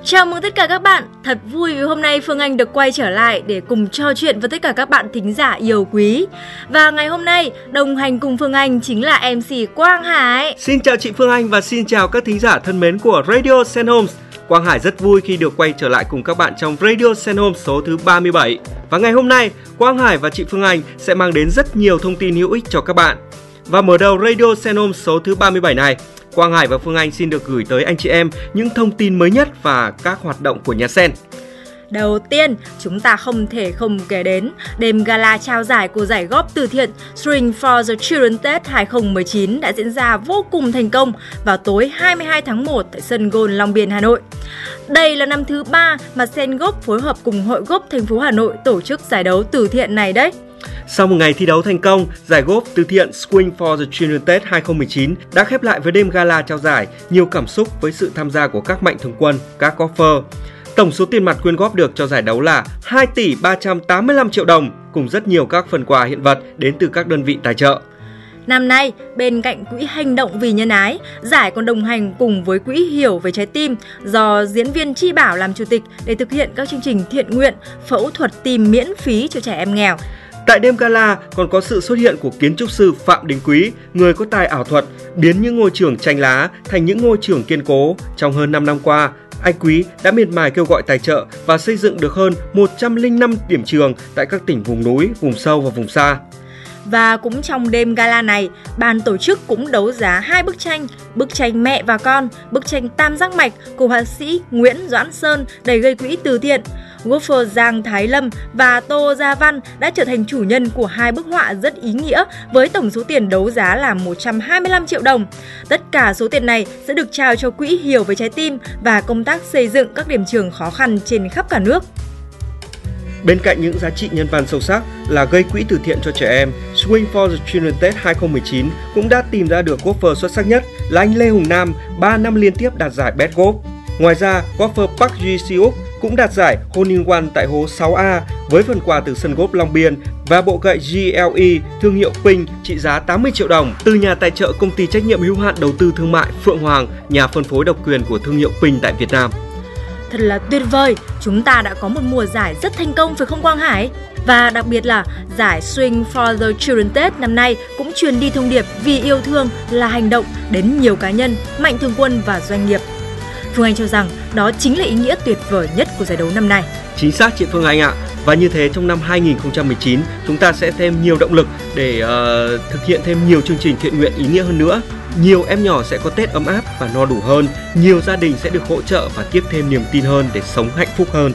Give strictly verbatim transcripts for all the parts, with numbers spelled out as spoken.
Chào mừng tất cả các bạn, thật vui vì hôm nay Phương Anh được quay trở lại để cùng trò chuyện với tất cả các bạn thính giả yêu quý. Và ngày hôm nay, đồng hành cùng Phương Anh chính là em xê Quang Hải. Xin chào chị Phương Anh và xin chào các thính giả thân mến của Radio Sen Homes. Quang Hải rất vui khi được quay trở lại cùng các bạn trong Radio Sen Homes số thứ ba mươi bảy. Và ngày hôm nay, Quang Hải và chị Phương Anh sẽ mang đến rất nhiều thông tin hữu ích cho các bạn. Và mở đầu Radio Sen Homes số thứ ba mươi bảy này, Quang Hải và Phương Anh xin được gửi tới anh chị em những thông tin mới nhất và các hoạt động của nhà Sen. Đầu tiên, chúng ta không thể không kể đến đêm gala trao giải của giải góp từ thiện String for the Children Tết hai không một chín đã diễn ra vô cùng thành công vào tối hai mươi hai tháng một tại sân Golf Long Biên, Hà Nội. Đây là năm thứ ba mà Sen Golf phối hợp cùng Hội Golf thành phố Hà Nội tổ chức giải đấu từ thiện này đấy. Sau một ngày thi đấu thành công, giải golf từ thiện Swing for the Children Tết hai không một chín đã khép lại với đêm gala trao giải, nhiều cảm xúc với sự tham gia của các mạnh thường quân, các golfer. Tổng số tiền mặt quyên góp được cho giải đấu là hai tỷ ba trăm tám mươi lăm triệu đồng, cùng rất nhiều các phần quà hiện vật đến từ các đơn vị tài trợ. Năm nay, bên cạnh quỹ hành động vì nhân ái, giải còn đồng hành cùng với quỹ Hiểu về trái tim do diễn viên Chi Bảo làm chủ tịch để thực hiện các chương trình thiện nguyện, phẫu thuật tim miễn phí cho trẻ em nghèo. Tại đêm gala còn có sự xuất hiện của kiến trúc sư Phạm Đình Quý, người có tài ảo thuật, biến những ngôi trường tranh lá thành những ngôi trường kiên cố. Trong hơn năm năm qua, anh Quý đã miệt mài kêu gọi tài trợ và xây dựng được hơn một trăm lẻ năm điểm trường tại các tỉnh vùng núi, vùng sâu và vùng xa. Và cũng trong đêm gala này, ban tổ chức cũng đấu giá hai bức tranh, bức tranh Mẹ và Con, bức tranh Tam Giác Mạch của họa sĩ Nguyễn Doãn Sơn để gây quỹ từ thiện. Golfer Giang Thái Lâm và Tô Gia Văn đã trở thành chủ nhân của hai bức họa rất ý nghĩa với tổng số tiền đấu giá là một trăm hai mươi lăm triệu đồng. Tất cả số tiền này sẽ được trao cho quỹ Hiểu về trái tim và công tác xây dựng các điểm trường khó khăn trên khắp cả nước. Bên cạnh những giá trị nhân văn sâu sắc là gây quỹ từ thiện cho trẻ em, Swing for the Children Tết hai không một chín cũng đã tìm ra được golfer xuất sắc nhất là anh Lê Hùng Nam, ba năm liên tiếp đạt giải Best Golf. Ngoài ra, golfer Park Ji-seok cũng đạt giải Hole in One tại hố sáu A với phần quà từ sân golf Long Biên và bộ gậy giê lờ e thương hiệu Ping trị giá tám mươi triệu đồng từ nhà tài trợ công ty trách nhiệm hữu hạn đầu tư thương mại Phượng Hoàng, nhà phân phối độc quyền của thương hiệu Ping tại Việt Nam. Thật là tuyệt vời, chúng ta đã có một mùa giải rất thành công phải không Quang Hải? Và đặc biệt là giải Swing for the Children Tết năm nay cũng truyền đi thông điệp vì yêu thương là hành động đến nhiều cá nhân, mạnh thường quân và doanh nghiệp. Phương Anh cho rằng đó chính là ý nghĩa tuyệt vời nhất của giải đấu năm nay. Chính xác chị Phương Anh ạ. Và như thế trong năm hai không một chín chúng ta sẽ thêm nhiều động lực để uh, thực hiện thêm nhiều chương trình thiện nguyện ý nghĩa hơn nữa. Nhiều em nhỏ sẽ có Tết ấm áp và no đủ hơn. Nhiều gia đình sẽ được hỗ trợ và tiếp thêm niềm tin hơn để sống hạnh phúc hơn.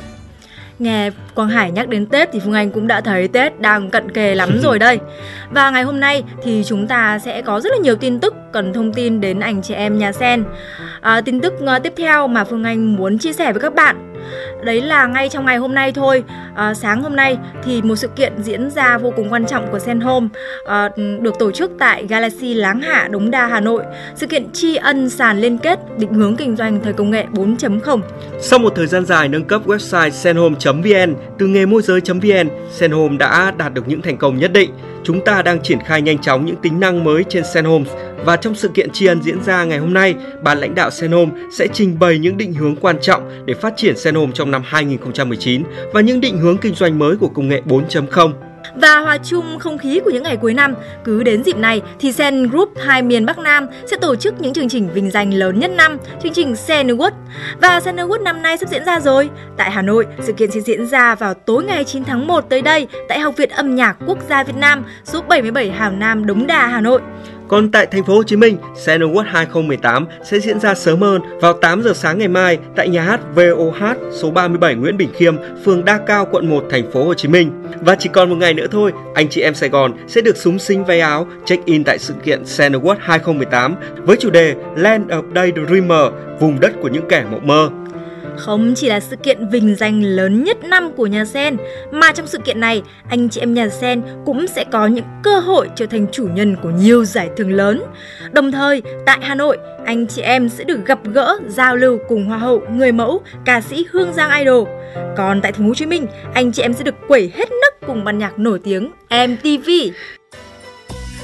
Nghe Quang Hải nhắc đến Tết thì Phương Anh cũng đã thấy Tết đang cận kề lắm rồi đây. Và ngày hôm nay thì chúng ta sẽ có rất là nhiều tin tức cần thông tin đến anh chị em nhà Sen. À, tin tức uh, tiếp theo mà Phương Anh muốn chia sẻ với các bạn đấy là ngay trong ngày hôm nay thôi, à, sáng hôm nay thì một sự kiện diễn ra vô cùng quan trọng của Sen Home à, được tổ chức tại Galaxy Láng Hạ, Đống Đa, Hà Nội. Sự kiện tri ân sàn liên kết định hướng kinh doanh thời công nghệ bốn chấm không. Sau một thời gian dài nâng cấp website senhome chấm vn từ nghề môi giới chấm vn, Sen Home đã đạt được những thành công nhất định. Chúng ta đang triển khai nhanh chóng những tính năng mới trên Sen Home và trong sự kiện tri ân diễn ra ngày hôm nay, ban lãnh đạo Sen Home sẽ trình bày những định hướng quan trọng để phát triển Sen Home trong năm hai không một chín và những định hướng kinh doanh mới của công nghệ bốn chấm không. Và hòa chung không khí của những ngày cuối năm, cứ đến dịp này thì Sen Group hai miền Bắc Nam sẽ tổ chức những chương trình vinh danh lớn nhất năm, chương trình Sen Award. Và Sen Award năm nay sắp diễn ra rồi. Tại Hà Nội, sự kiện sẽ diễn ra vào tối ngày chín tháng một tới đây tại Học viện Âm nhạc Quốc gia Việt Nam, số bảy mươi bảy Hào Nam, Đống Đa, Hà Nội. Còn tại thành phố Hồ Chí Minh, Sen Award hai không một tám sẽ diễn ra sớm hơn vào tám giờ sáng ngày mai tại nhà hát vê o hát số ba mươi bảy Nguyễn Bỉnh Khiêm, phường Đa Cao, quận một, thành phố Hồ Chí Minh. Và chỉ còn một ngày nữa thôi, anh chị em Sài Gòn sẽ được xúng xính váy áo check-in tại sự kiện Sen Award hai không một tám với chủ đề Land of Daydreamer, vùng đất của những kẻ mộng mơ. Không chỉ là sự kiện vinh danh lớn nhất năm của nhà Sen, mà trong sự kiện này, anh chị em nhà Sen cũng sẽ có những cơ hội trở thành chủ nhân của nhiều giải thưởng lớn. Đồng thời, tại Hà Nội, anh chị em sẽ được gặp gỡ, giao lưu cùng Hoa hậu, người mẫu, ca sĩ Hương Giang Idol. Còn tại thành phố Hồ Chí Minh, anh chị em sẽ được quẩy hết nấc cùng ban nhạc nổi tiếng em tê vê.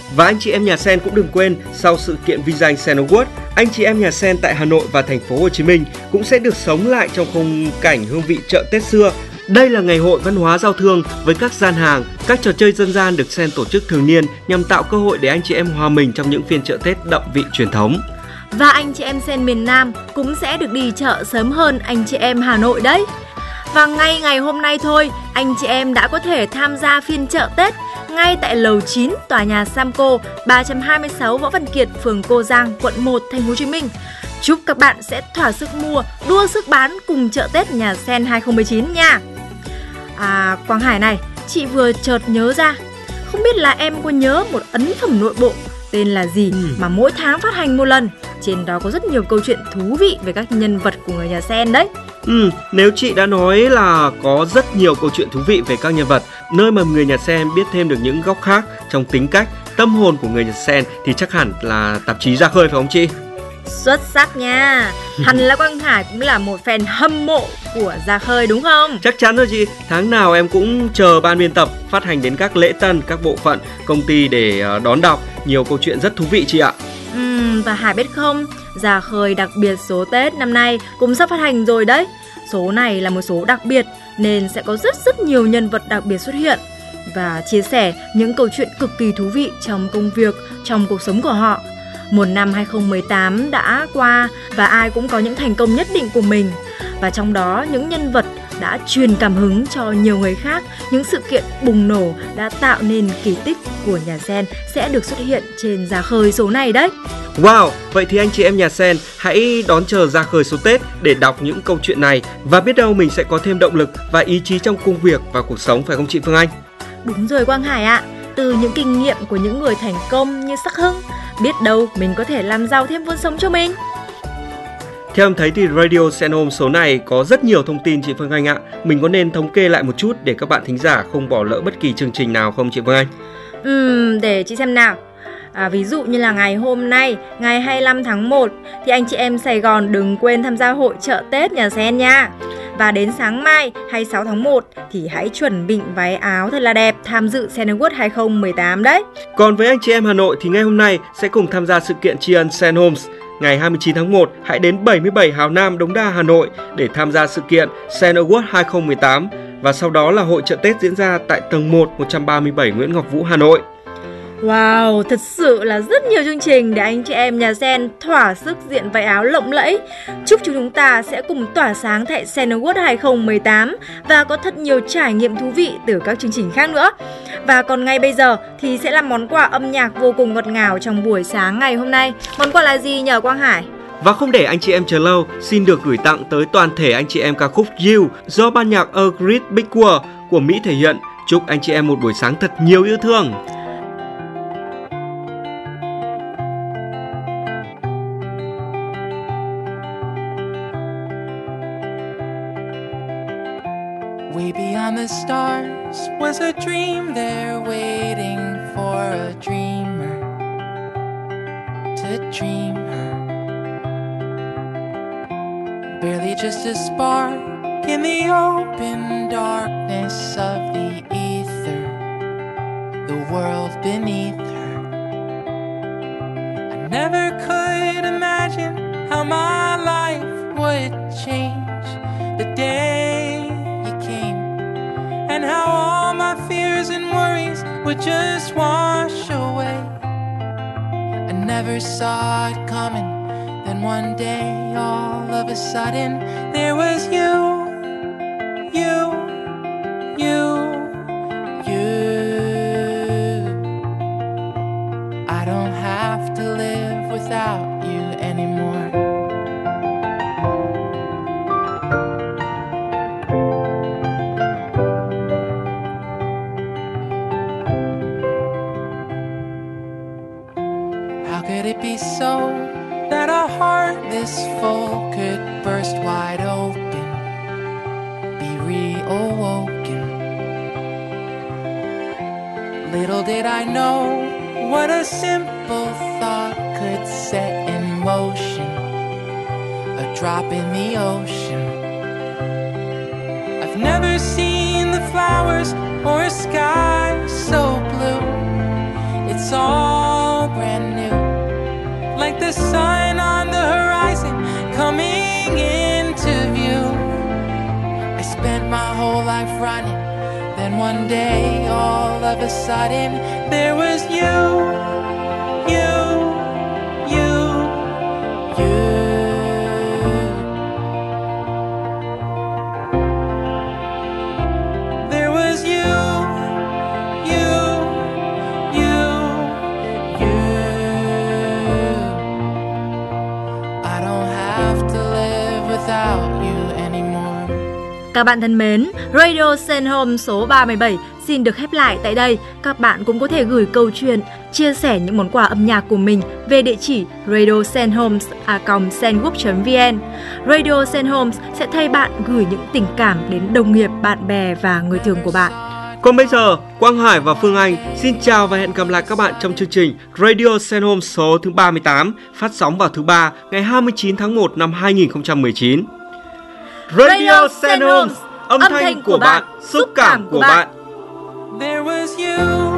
Và anh chị em nhà Sen cũng đừng quên, sau sự kiện vinh danh Sen Award, anh chị em nhà Sen tại Hà Nội và thành phố Hồ Chí Minh cũng sẽ được sống lại trong khung cảnh hương vị chợ Tết xưa. Đây là ngày hội văn hóa giao thương với các gian hàng, các trò chơi dân gian được Sen tổ chức thường niên nhằm tạo cơ hội để anh chị em hòa mình trong những phiên chợ Tết đậm vị truyền thống. Và anh chị em Sen miền Nam cũng sẽ được đi chợ sớm hơn anh chị em Hà Nội đấy. Và ngay ngày hôm nay thôi, anh chị em đã có thể tham gia phiên chợ Tết ngay tại lầu chín tòa nhà Samco ba trăm hai mươi sáu Võ Văn Kiệt, phường Cô Giang, quận một, thành phố Hồ Chí Minh. Chúc các bạn sẽ thỏa sức mua, đua sức bán cùng chợ Tết nhà Sen hai không một chín nha. À, Quang Hải này, chị vừa chợt nhớ ra, không biết là em có nhớ một ấn phẩm nội bộ tên là gì ừ. mà mỗi tháng phát hành một lần. Trên đó có rất nhiều câu chuyện thú vị về các nhân vật của người nhà Sen đấy. Ừ, nếu chị đã nói là có rất nhiều câu chuyện thú vị về các nhân vật, nơi mà người nhà Sen biết thêm được những góc khác trong tính cách, tâm hồn của người nhà Sen, thì chắc hẳn là tạp chí Ra Khơi phải không chị? Xuất sắc nha. Hẳn là Quang Hải cũng là một fan hâm mộ của Ra Khơi đúng không? Chắc chắn rồi chị. Tháng nào em cũng chờ ban biên tập phát hành đến các lễ tân, các bộ phận, công ty để đón đọc nhiều câu chuyện rất thú vị chị ạ. Uhm, và Hải biết không, Ra Khơi đặc biệt số Tết năm nay cũng sắp phát hành rồi đấy. Số này là một số đặc biệt nên sẽ có rất rất nhiều nhân vật đặc biệt xuất hiện và chia sẻ những câu chuyện cực kỳ thú vị trong công việc, trong cuộc sống của họ. Một năm hai không một tám đã qua và ai cũng có những thành công nhất định của mình. Và trong đó những nhân vật đã truyền cảm hứng cho nhiều người khác, những sự kiện bùng nổ đã tạo nên kỳ tích của nhà Sen sẽ được xuất hiện trên Ra Khơi số này đấy. Wow, vậy thì anh chị em nhà Sen hãy đón chờ Ra Khơi số Tết để đọc những câu chuyện này và biết đâu mình sẽ có thêm động lực và ý chí trong công việc và cuộc sống, phải không chị Phương Anh? Đúng rồi Quang Hải ạ. Từ những kinh nghiệm của những người thành công như Sắc Hưng, biết đâu mình có thể làm giàu thêm vốn sống cho mình. Theo em thấy thì Radio Sen Home số này có rất nhiều thông tin chị Phương Anh ạ. Mình có nên thống kê lại một chút để các bạn thính giả không bỏ lỡ bất kỳ chương trình nào không chị Phương Anh? Ừm, để chị xem nào. À, ví dụ như là ngày hôm nay, ngày hai mươi lăm tháng một thì anh chị em Sài Gòn đừng quên tham gia hội chợ Tết nhà Sen nha. Và đến sáng mai hai mươi sáu tháng một thì hãy chuẩn bị váy áo thật là đẹp tham dự Sen Award hai không một tám đấy. Còn với anh chị em Hà Nội thì ngày hôm nay sẽ cùng tham gia sự kiện tri ân Sen Homes. Ngày hai mươi chín tháng một, hãy đến bảy mươi bảy Hào Nam, Đống Đa, Hà Nội để tham gia sự kiện Sen Award hai không một tám. Và sau đó là hội chợ Tết diễn ra tại tầng một, một trăm ba mươi bảy Nguyễn Ngọc Vũ, Hà Nội. Wow, thật sự là rất nhiều chương trình để anh chị em nhà Sen thỏa sức diện váy áo lộng lẫy. Chúc chúng ta sẽ cùng tỏa sáng tại Sen Award hai không một tám và có thật nhiều trải nghiệm thú vị từ các chương trình khác nữa. Và còn ngay bây giờ thì sẽ là món quà âm nhạc vô cùng ngọt ngào trong buổi sáng ngày hôm nay. Món quà là gì nhờ Quang Hải? Và không để anh chị em chờ lâu, xin được gửi tặng tới toàn thể anh chị em ca khúc You do ban nhạc A Great Big World của Mỹ thể hiện. Chúc anh chị em một buổi sáng thật nhiều yêu thương. Way beyond the stars was a dream there waiting for a dreamer to dream her. Barely just a spark in the open darkness of the ether, the world beneath her. I never could imagine how my life would change the day and how all my fears and worries would just wash away. I never saw it coming. Then one day, all of a sudden, there was you, you, you, you. I don't have to live without you anymore. Could it be so that a heart this full could burst wide open, be reawoken? Little did I know what a simple thought could set in motion, a drop in the ocean. I've never seen the flowers or a sky so blue. It's all of a sudden there was you, you, you, you. There was you, you, you, you. I don't have to live without you anymore. Các bạn thân mến, Radio Send Home số ba mươi bảy xin được khép lại tại đây. Các bạn cũng có thể gửi câu chuyện, chia sẻ những món quà âm nhạc của mình về địa chỉ radio send homes a còng sendgroup chấm vn. Radio Send Homes sẽ thay bạn gửi những tình cảm đến đồng nghiệp, bạn bè và người thương của bạn. Còn bây giờ, Quang Hải và Phương Anh xin chào và hẹn gặp lại các bạn trong chương trình Radio Send Home số thứ ba mươi tám phát sóng vào thứ ba ngày hai mươi chín tháng một năm hai nghìn không trăm mười chín. Radio Send Home, âm thanh của bạn, xúc cảm của bạn. There was you.